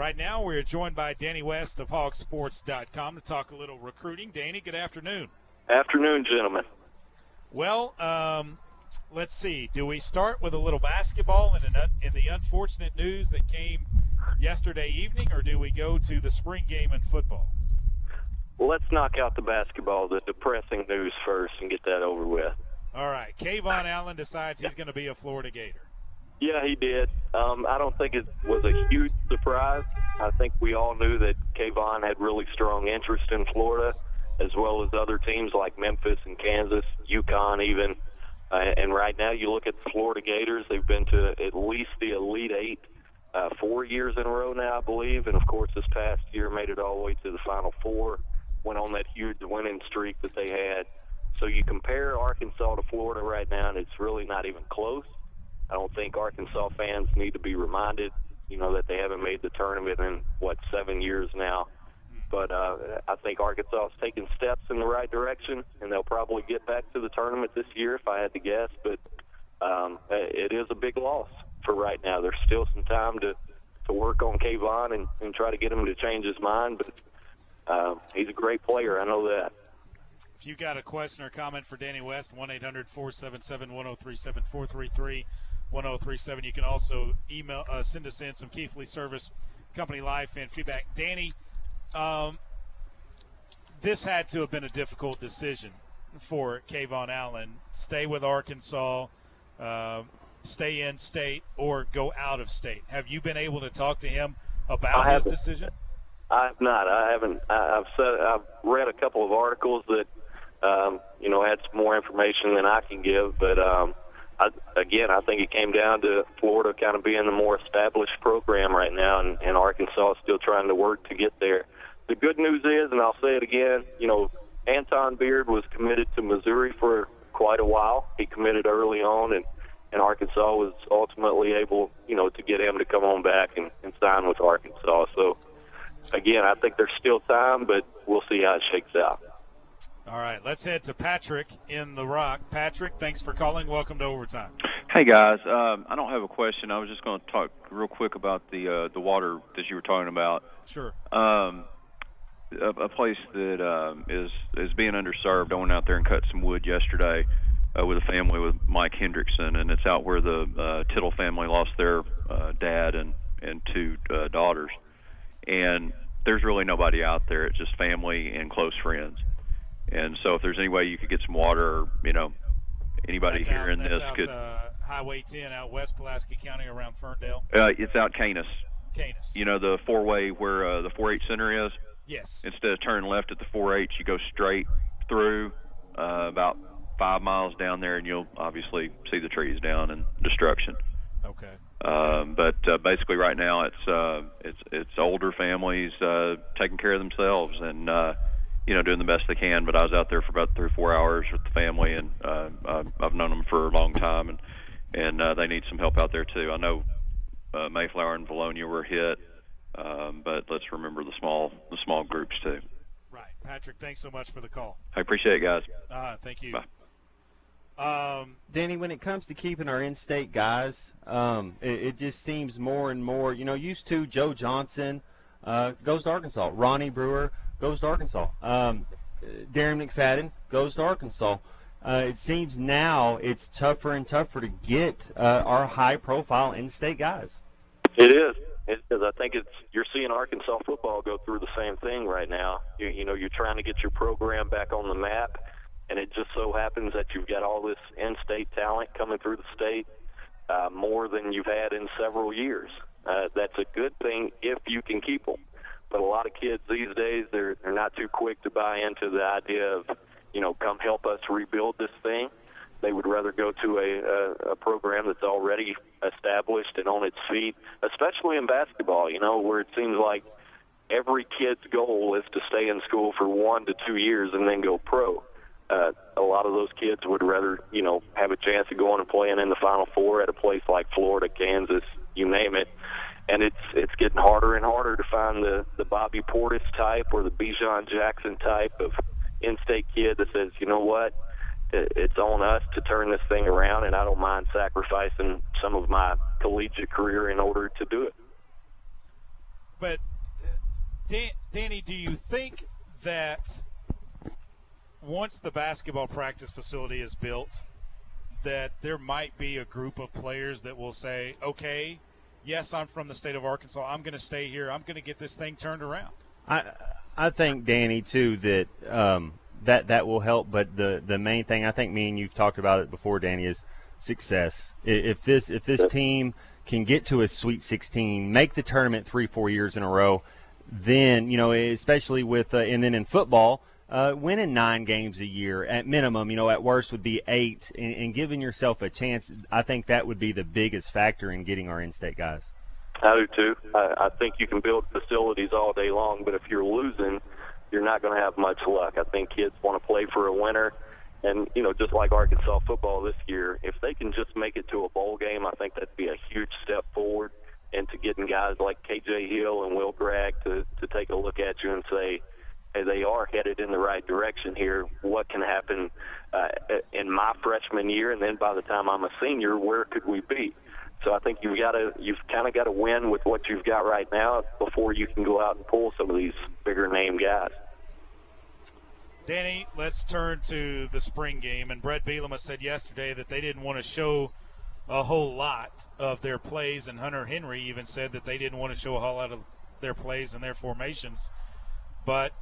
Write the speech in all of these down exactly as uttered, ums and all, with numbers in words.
right now we're joined by Danny West of hog sports dot com to talk a little recruiting. Danny, good afternoon. Afternoon, gentlemen. Well, um, let's see. Do we start with a little basketball and in, in the unfortunate news that came yesterday evening, or do we go to the spring game in football? Well, let's knock out the basketball, the depressing news first, and get that over with. All right. Kayvon Allen decides he's going to be a Florida Gator. Yeah, he did. Um, I don't think it was a huge surprise. I think we all knew that Kayvon had really strong interest in Florida, as well as other teams like Memphis and Kansas, UConn even. Uh, and right now you look at the Florida Gators, they've been to at least the Elite Eight uh, four years in a row now, I believe. And, of course, this past year made it all the way to the Final Four, went on that huge winning streak that they had. So you compare Arkansas to Florida right now, and it's really not even close. I don't think Arkansas fans need to be reminded, you know, that they haven't made the tournament in, what, seven years now. But uh, I think Arkansas is taking steps in the right direction, and they'll probably get back to the tournament this year if I had to guess. But um, it is a big loss for right now. There's still some time to, to work on Kayvon and, and try to get him to change his mind. But uh, he's a great player. I know that. If you got a question or comment for Danny West, one eight hundred four seven seven one zero three seven, four three three one zero three seven. You can also email, uh, send us in some Keithley Service Company live fan feedback. Danny, um, this had to have been a difficult decision for Kayvon Allen. Stay with Arkansas, uh, stay in state, or go out of state. Have you been able to talk to him about his decision? I have not. I haven't. I, I've said I've read a couple of articles that um, you know had some more information than I can give, but um, I, again, I think it came down to Florida kind of being the more established program right now, and, and Arkansas is still trying to work to get there. The good news is, and I'll say it again, you know, Anton Beard was committed to Missouri for quite a while. He committed early on, and, and Arkansas was ultimately able, you know, to get him to come on back and, and sign with Arkansas. So, again, I think there's still time, but we'll see how it shakes out. All right, let's head to Patrick in the Rock. Patrick, thanks for calling. Welcome to Overtime. Hey, guys. Um, I don't have a question. I was just going to talk real quick about the uh, the water that you were talking about. Sure. Um, a, a place that um, is is being underserved. I went out there and cut some wood yesterday uh, with a family with Mike Hendrickson, and it's out where the uh, Tittle family lost their uh, dad and, and two uh, daughters. And there's really nobody out there. It's just family and close friends. And so if there's any way you could get some water, or, you know, anybody that's hearing out, this out, could. Uh, Highway ten out west Pulaski County around Ferndale. Uh, it's out Canis. Canis. You know, the four-way where uh, the four H center is? Yes. Instead of turning left at the four H, you go straight through uh, about five miles down there, and you'll obviously see the trees down and destruction. Okay. Um, but uh, basically, right now, it's uh, it's it's older families uh, taking care of themselves and uh, you know doing the best they can. But I was out there for about three or four hours with the family, and uh, I've known them for a long time, and and uh, they need some help out there too. I know uh, Mayflower and Valonia were hit, um, but let's remember the small the small groups too. Right, Patrick. Thanks so much for the call. I appreciate it, guys. Uh, thank you. Bye. Um, Danny, when it comes to keeping our in-state guys, um, it, it just seems more and more, you know, used to Joe Johnson uh, goes to Arkansas. Ronnie Brewer goes to Arkansas. Um, Darren McFadden goes to Arkansas. Uh, it seems now it's tougher and tougher to get uh, our high-profile in-state guys. It is. It is. I think it's you're seeing Arkansas football go through the same thing right now. You, you know, you're trying to get your program back on the map, and it just so happens that you've got all this in-state talent coming through the state, uh, more than you've had in several years. Uh, that's a good thing if you can keep them. But a lot of kids these days, they're they're not too quick to buy into the idea of, you know, come help us rebuild this thing. They would rather go to a, a, a program that's already established and on its feet, especially in basketball, you know, where it seems like every kid's goal is to stay in school for one to two years and then go pro. Uh, a lot of those kids would rather, you know, have a chance of going and playing in the Final Four at a place like Florida, Kansas, you name it. And it's it's getting harder and harder to find the, the Bobby Portis type or the Bijan Jackson type of in-state kid that says, you know what, it's on us to turn this thing around, and I don't mind sacrificing some of my collegiate career in order to do it. but Dan, Danny, do you think that once the basketball practice facility is built, that there might be a group of players that will say, okay, yes, I'm from the state of Arkansas. I'm going to stay here. I'm going to get this thing turned around. I I think, Danny, too, that um, that that will help. But the, the main thing, I think me and you've talked about it before, Danny, is success. If this if this team can get to a Sweet sixteen, make the tournament three, four years in a row, then, you know, especially with uh, – and then in football, uh, winning nine games a year at minimum, you know, at worst would be eight, and, and giving yourself a chance, I think that would be the biggest factor in getting our in-state guys. I do too. I, I think you can build facilities all day long, but if you're losing, you're not going to have much luck. I think kids want to play for a winner. And, you know, just like Arkansas football this year, if they can just make it to a bowl game, I think that'd be a huge step forward into getting guys like K J Hill and Will Bragg to, to take a look at you and say, hey, they are headed in the right direction here. What can happen uh, in my freshman year, and then by the time I'm a senior, where could we be? So I think you've got to, you've kind of got to win with what you've got right now before you can go out and pull some of these bigger name guys. Danny, let's turn to the spring game. And Brett Bielema said yesterday that they didn't want to show a whole lot of their plays, and Hunter Henry even said that they didn't want to show a whole lot of their plays and their formations. But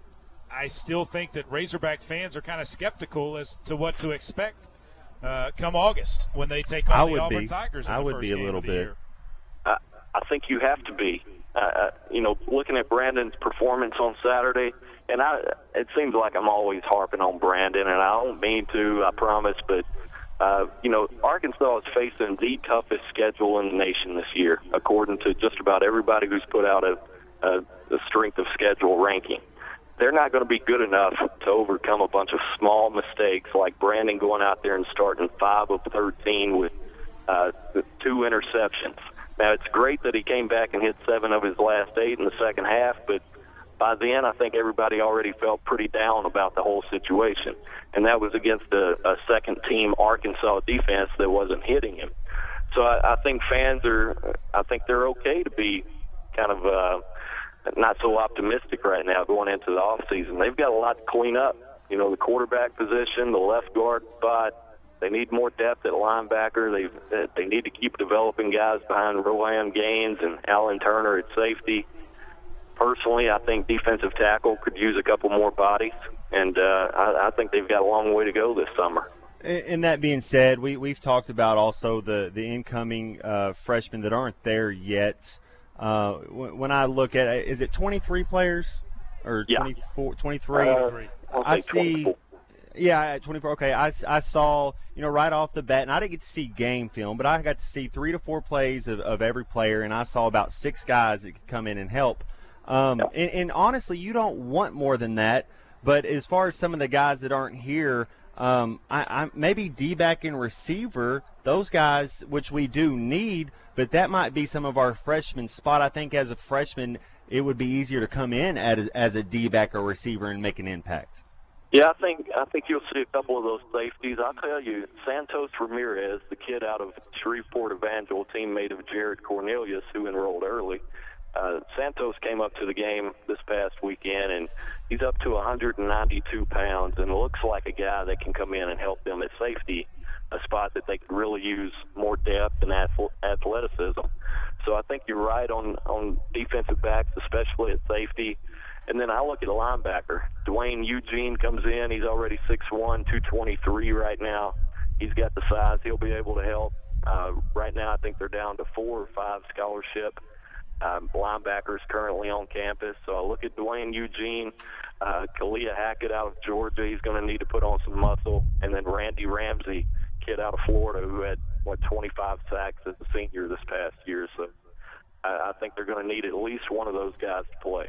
I still think that Razorback fans are kind of skeptical as to what to expect uh, come August when they take on the Auburn be. Tigers in I the would first be a game little of the bit. year. I, I think you have to be. Uh, you know, looking at Brandon's performance on Saturday, and I, it seems like I'm always harping on Brandon, and I don't mean to, I promise, but, uh, you know, Arkansas is facing the toughest schedule in the nation this year, according to just about everybody who's put out a, a, a strength of schedule ranking. They're not going to be good enough to overcome a bunch of small mistakes like Brandon going out there and starting five of thirteen with uh, two interceptions. Now, it's great that he came back and hit seven of his last eight in the second half, but by then I think everybody already felt pretty down about the whole situation. And that was against a, a second-team Arkansas defense that wasn't hitting him. So I, I think fans are – I think they're okay to be kind of uh, not so optimistic right now going into the offseason. They've got a lot to clean up. You know, the quarterback position, the left guard spot. They need more depth at linebacker. They they need to keep developing guys behind Rohan Gaines and Alan Turner at safety. Personally, I think defensive tackle could use a couple more bodies, and uh, I, I think they've got a long way to go this summer. And that being said, we, we've talked about also the, the incoming uh, freshmen that aren't there yet. Uh, when I look at it, is it twenty-three players or Yeah. twenty-four, twenty-three? Uh, I'll I say see. twenty-four. Yeah, at twenty-four. Okay, I, I saw, you know, right off the bat, and I didn't get to see game film, but I got to see three to four plays of, of every player, and I saw about six guys that could come in and help. Um, Yeah. and, and honestly, you don't want more than that. But as far as some of the guys that aren't here, um, I, I maybe D-back and receiver, those guys, which we do need, but that might be some of our freshman spot. I think as a freshman, it would be easier to come in as, as a D-back or receiver and make an impact. Yeah, I think I think you'll see a couple of those safeties. I'll tell you, Santos Ramirez, the kid out of Shreveport Evangel, teammate of Jared Cornelius, who enrolled early. Uh, Santos came up to the game this past weekend, and he's up to one hundred ninety-two pounds and looks like a guy that can come in and help them at safety, a spot that they could really use more depth and athleticism. So I think you're right on, on defensive backs, especially at safety. And then I look at a linebacker. Dwayne Eugene comes in. He's already six one, two twenty-three right now. He's got the size. He'll be able to help. Uh, right now I think they're down to four or five scholarship um, linebackers currently on campus. So I look at Dwayne Eugene, uh, Kalia Hackett out of Georgia. He's going to need to put on some muscle. And then Randy Ramsey, kid out of Florida who had, what, twenty-five sacks as a senior this past year. So I, I think they're going to need at least one of those guys to play.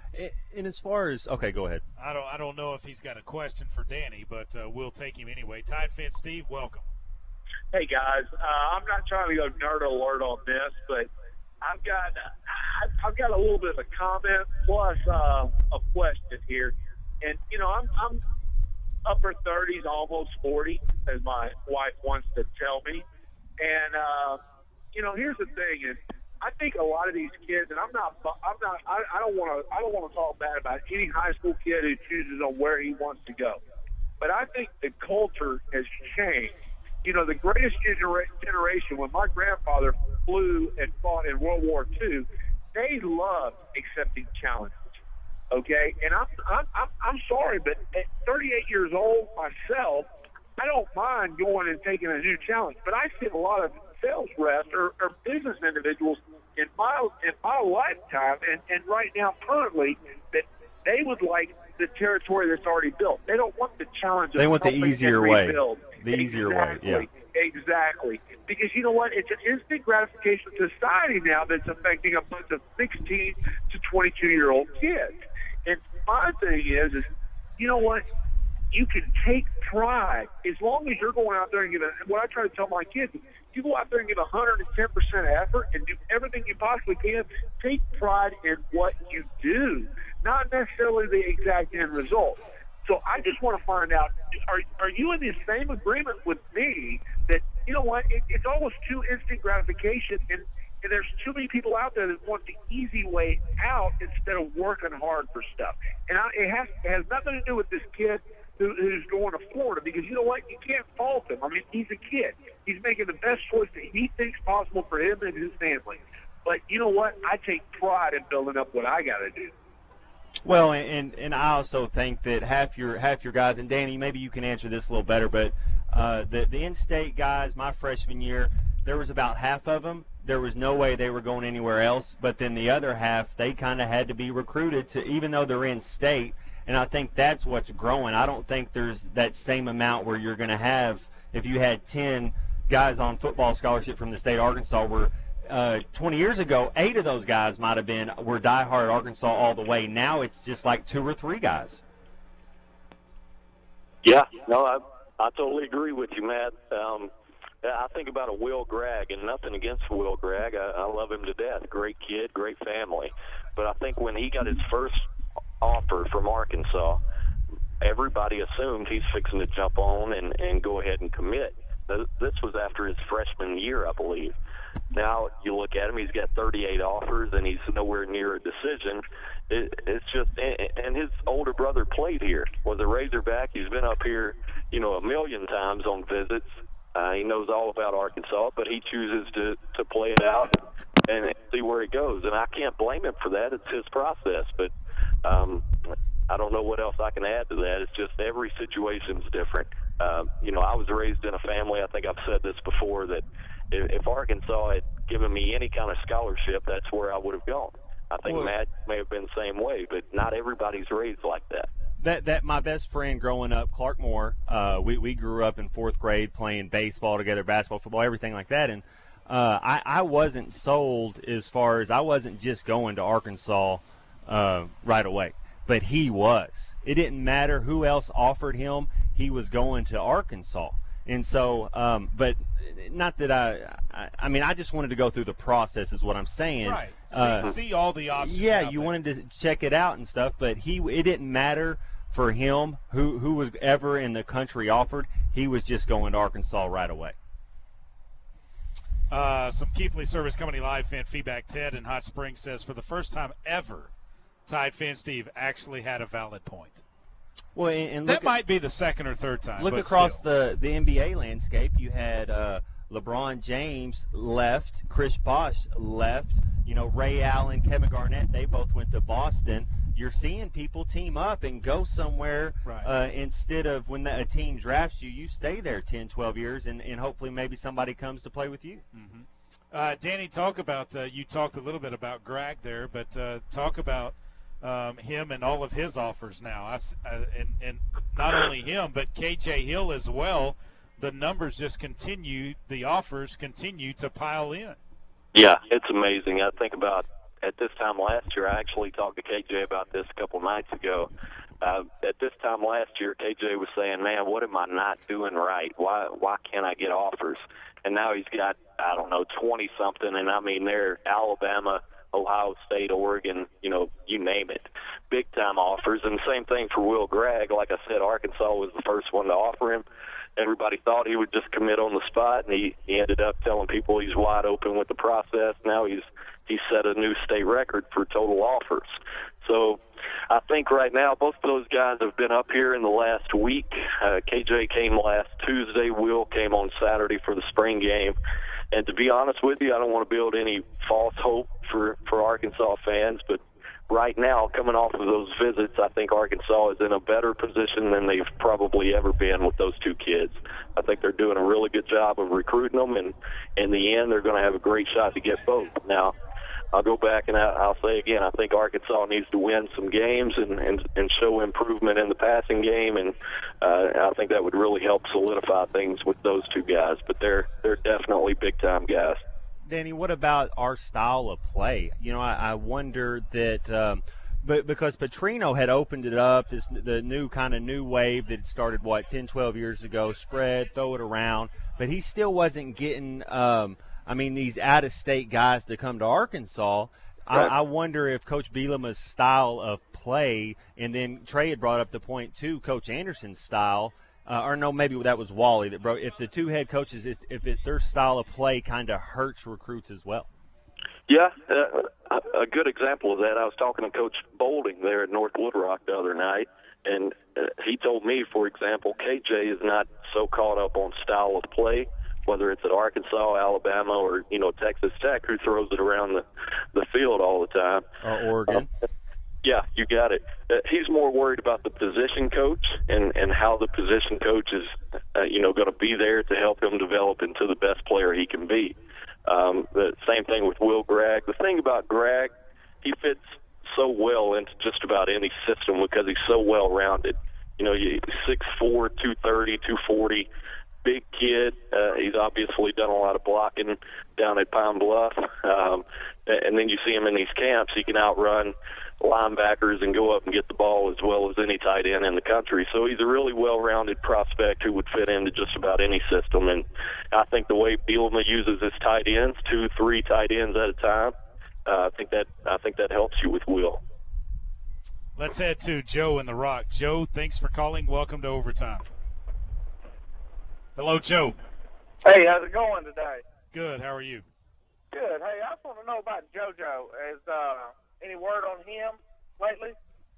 And as far as – okay, go ahead. I don't I don't know if he's got a question for Danny, but uh, we'll take him anyway. Tide Fan Steve, welcome. Hey, guys. Uh, I'm not trying to go nerd alert on this, but I've got I've got a little bit of a comment plus uh, a question here. And, you know, I'm, I'm upper thirties, almost forty, as my wife wants to tell me. And, uh, you know, here's the thing. Is I think a lot of these kids, and I'm not, I'm not, I, I don't want to, I don't want to talk bad about any high school kid who chooses on where he wants to go, but I think the culture has changed. You know, the greatest genera- generation, when my grandfather flew and fought in World War Two, they loved accepting challenges. Okay, and I'm, I'm, I'm, I'm sorry, but at thirty-eight years old myself, I don't mind going and taking a new challenge. But I see a lot of sales reps or, or business individuals in my in my lifetime, and, and right now currently, that they would like the territory that's already built. They don't want the challenge. Of they want the easier way. Rebuild. The easier exactly. way, yeah. Exactly. Because you know what? It's an instant gratification society now that's affecting a bunch of sixteen to twenty-two-year-old kids. And my thing is, is you know what? You can take pride as long as you're going out there and giving. What I try to tell my kids is, you go out there and give one hundred ten percent effort and do everything you possibly can. Take pride in what you do, not necessarily the exact end result. So I just want to find out, are are you in the same agreement with me that, you know what, it, it's almost too instant gratification, and, and there's too many people out there that want the easy way out instead of working hard for stuff. And I, it, has, it has nothing to do with this kid who, who's going to Florida, because you know what, you can't fault him. I mean, he's a kid. He's making the best choice that he thinks possible for him and his family. But you know what, I take pride in building up what I got to do. Well, and and I also think that half your half your guys, and Danny, maybe you can answer this a little better, but uh, the the in-state guys, my freshman year, there was about half of them. There was no way they were going anywhere else. But then the other half, they kind of had to be recruited to, even though they're in-state. And I think that's what's growing. I don't think there's that same amount where you're going to have, if you had ten guys on football scholarship from the state of Arkansas, where Uh, twenty years ago, eight of those guys might have been were diehard Arkansas all the way. Now it's just like two or three guys. Yeah, no, I I totally agree with you, Matt. Um, I think about a Will Gregg, and nothing against Will Gregg. I, I love him to death. Great kid, great family. But I think when he got his first offer from Arkansas, everybody assumed he's fixing to jump on and, and go ahead and commit. This was after his freshman year, I believe. Now you look at him; he's got thirty-eight offers, and he's nowhere near a decision. It, it's just, and his older brother played here, was a Razorback. He's been up here, you know, a million times on visits. Uh, he knows all about Arkansas, but he chooses to to play it out and see where it goes. And I can't blame him for that; it's his process. But um, I don't know what else I can add to that. It's just every situation's different. Uh, you know, I was raised in a family. I think I've said this before, that if Arkansas had given me any kind of scholarship, that's where I would have gone. I think well, Matt may have been the same way, but not everybody's raised like that. That that my best friend growing up, Clark Moore, uh, we we grew up in fourth grade playing baseball together, basketball, football, everything like that, and uh, I I wasn't sold as far as I wasn't just going to Arkansas uh, right away, but he was. It didn't matter who else offered him; he was going to Arkansas. And so, um, but not that I, I, I mean, I just wanted to go through the process is what I'm saying. Right. See, Uh, see all the options. yeah, out you there. wanted to check it out and stuff, but he, it didn't matter for him who, who was ever in the country offered. He was just going to Arkansas right away. Uh, some Keithley Service Company Live fan feedback. Ted in Hot Springs says, for the first time ever, Tide fan Steve actually had a valid point. Well, and, and That look, might be the second or third time. look but across still. the, the N B A landscape. You had uh, LeBron James left, Chris Bosh left, you know, Ray Allen, Kevin Garnett, they both went to Boston. You're seeing people team up and go somewhere Right. uh, instead of when the, a team drafts you, you stay there ten, twelve years, and, and hopefully maybe somebody comes to play with you. Mm-hmm. Uh, Danny, talk about uh, you talked a little bit about Gregg there, but uh, talk about um, him and all of his offers now. I, uh, and, and not only him, but K J Hill as well. The numbers just continue, the offers continue to pile in. Yeah, it's amazing. I think about at this time last year, I actually talked to K J about this a couple nights ago. Uh, at this time last year, K J was saying, man, what am I not doing right? Why why can't I get offers? And now he's got, I don't know, twenty-something, and I mean, they're Alabama, Ohio State, Oregon, you know, you name it. Big-time big-time offers. And same thing for Will Gregg. Like I said, Arkansas was the first one to offer him. Everybody thought he would just commit on the spot, and he, he ended up telling people he's wide open with the process. Now he's he set a new state record for total offers. So I think right now both of those guys have been up here in the last week. Uh, K J came last Tuesday. Will came on Saturday for the spring game. And to be honest with you, I don't want to build any false hope for, for Arkansas fans, but right now, coming off of those visits, I think Arkansas is in a better position than they've probably ever been with those two kids. I think they're doing a really good job of recruiting them, and in the end, they're going to have a great shot to get both. Now, I'll go back and I'll say again, I think Arkansas needs to win some games and, and, and show improvement in the passing game, and uh, I think that would really help solidify things with those two guys. But they're they're definitely big-time guys. Danny, what about our style of play? You know, I, I wonder that um, but because Petrino had opened it up, this the new kind of new wave that started, what, ten, twelve years ago, spread, throw it around, but he still wasn't getting, um, I mean, these out-of-state guys to come to Arkansas. Right. I, I wonder if Coach Bielema's style of play, and then Trey had brought up the point, too, Coach Anderson's style, Uh, or no, maybe that was Wally that broke. If the two head coaches, if it, their style of play kind of hurts recruits as well. Yeah, uh, a good example of that. I was talking to Coach Bolding there at North Little Rock the other night, and uh, he told me, for example, K J is not so caught up on style of play, whether it's at Arkansas, Alabama, or you know Texas Tech, who throws it around the the field all the time. Or Oregon. Uh, Yeah, you got it. Uh, he's more worried about the position coach and, and how the position coach is, uh, you know, going to be there to help him develop into the best player he can be. Um, the same thing with Will Gregg. The thing about Gregg, he fits so well into just about any system because he's so well-rounded. You know, he's six four, two thirty, two forty, big kid. Uh, he's obviously done a lot of blocking down at Pine Bluff. Um, and then you see him in these camps. He can outrun linebackers and go up and get the ball as well as any tight end in the country. So he's a really well-rounded prospect who would fit into just about any system. And I think the way Bielema uses his tight ends, two, three tight ends at a time, uh, I think that I think that helps you with Will. Let's head to Joe in the Rock. Joe, thanks for calling. Welcome to Overtime. Hello, Joe. Hey, how's it going today? Good. How are you? Good. Hey, I just want to know about JoJo. Is uh, any word on him lately?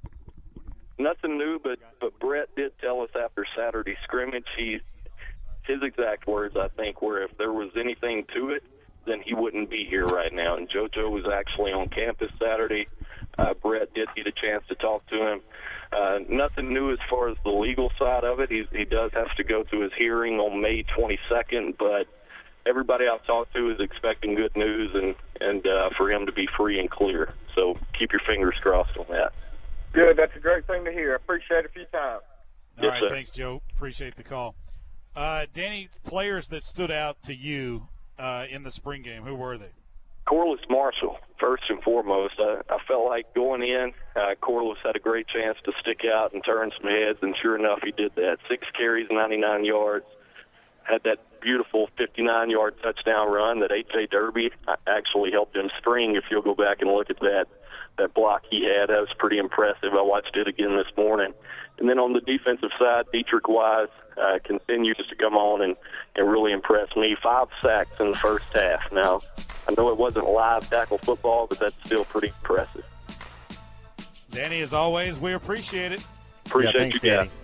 Nothing new, but, but Brett did tell us after Saturday scrimmage, he, his exact words, I think, were if there was anything to it, then he wouldn't be here right now. And JoJo was actually on campus Saturday. Uh, Brett did get a chance to talk to him. Uh, nothing new as far as the legal side of it. He's, he does have to go to his hearing on May twenty-second, but everybody I've talked to is expecting good news and, and uh, for him to be free and clear. So keep your fingers crossed on that. Good. That's a great thing to hear. I appreciate it for your time. All yes, right. Sir. Thanks, Joe. Appreciate the call. Uh, Danny, players that stood out to you uh, in the spring game, who were they? Corliss Marshall, first and foremost. I, I felt like going in, uh, Corliss had a great chance to stick out and turn some heads, and sure enough, he did that. Six carries, ninety-nine yards. Had that beautiful fifty-nine-yard touchdown run that A J Derby actually helped him string. If you'll go back and look at that that block he had, that was pretty impressive. I watched it again this morning. And then on the defensive side, Dietrich Wise uh, continues to come on and, and really impress me. Five sacks in the first half. Now, I know it wasn't live tackle football, but that's still pretty impressive. Danny, as always, we appreciate it. Appreciate yeah, thanks, you guys. Danny.